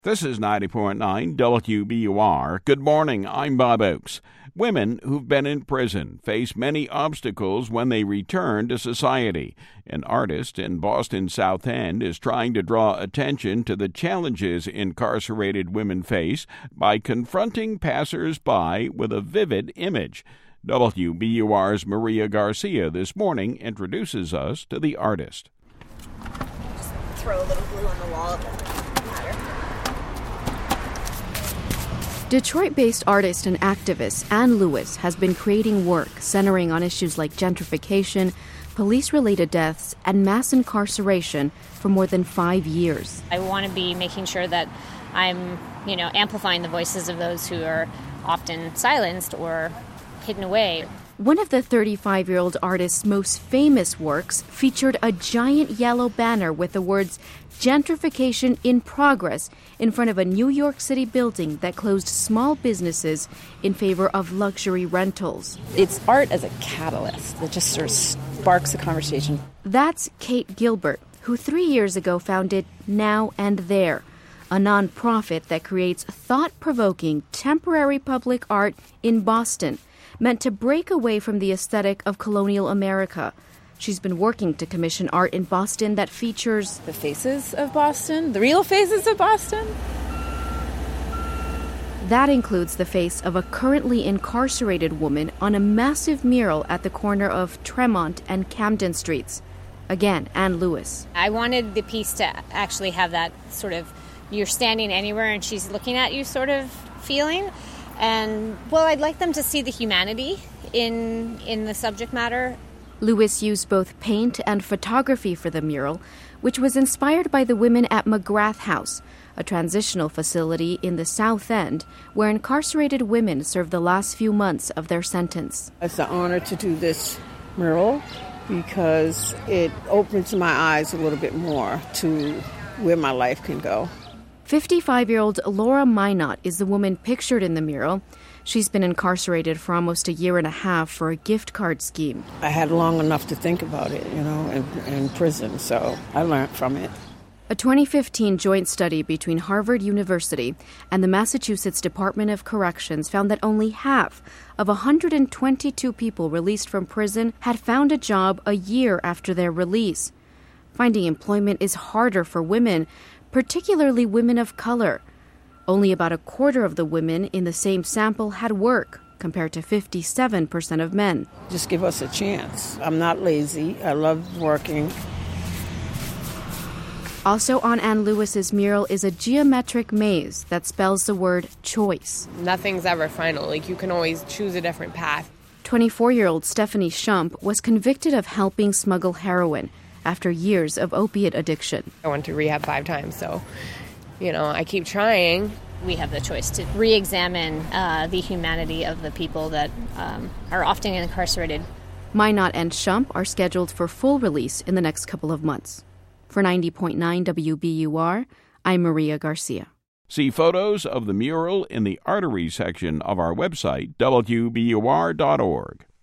This is 90.9 WBUR. Good morning, I'm Bob Oakes. Women who've been in prison face many obstacles when they return to society. An artist in Boston's South End is trying to draw attention to the challenges incarcerated women face by confronting passers-by with a vivid image. WBUR's Maria Garcia this morning introduces us to the artist. Just throw a little glue on the wall. Detroit-based artist and activist Ann Lewis has been creating work centering on issues like gentrification, police-related deaths, and mass incarceration for more than 5 years. I want to be making sure that I'm, amplifying the voices of those who are often silenced or hidden away. One of the 35-year-old artist's most famous works featured a giant yellow banner with the words "Gentrification in Progress" in front of a New York City building that closed small businesses in favor of luxury rentals. It's art as a catalyst that just sort of sparks a conversation. That's Kate Gilbert, who 3 years ago founded Now and There, a nonprofit that creates thought-provoking temporary public art in Boston, meant to break away from the aesthetic of colonial America. She's been working to commission art in Boston that features the faces of Boston, the real faces of Boston. That includes the face of a currently incarcerated woman on a massive mural at the corner of Tremont and Camden Streets. Again, Ann Lewis. I wanted the piece to actually have that sort of you're standing anywhere and she's looking at you sort of feeling. And, I'd like them to see the humanity in the subject matter. Lewis used both paint and photography for the mural, which was inspired by the women at McGrath House, a transitional facility in the South End where incarcerated women serve the last few months of their sentence. It's an honor to do this mural because it opens my eyes a little bit more to where my life can go. 55-year-old Laura Minot is the woman pictured in the mural. She's been incarcerated for almost a year and a half for a gift card scheme. I had long enough to think about it, in prison, so I learned from it. A 2015 joint study between Harvard University and the Massachusetts Department of Corrections found that only half of 122 people released from prison had found a job a year after their release. Finding employment is harder for women, particularly women of color. Only about a quarter of the women in the same sample had work, compared to 57% of men. Just give us a chance. I'm not lazy. I love working. Also on Ann Lewis's mural is a geometric maze that spells the word choice. Nothing's ever final. You can always choose a different path. 24-year-old Stephanie Shump was convicted of helping smuggle heroin after years of opiate addiction. I went to rehab 5 times, so, I keep trying. We have the choice to re-examine the humanity of the people that are often incarcerated. Minot and Shump are scheduled for full release in the next couple of months. For 90.9 WBUR, I'm Maria Garcia. See photos of the mural in the artery section of our website, WBUR.org.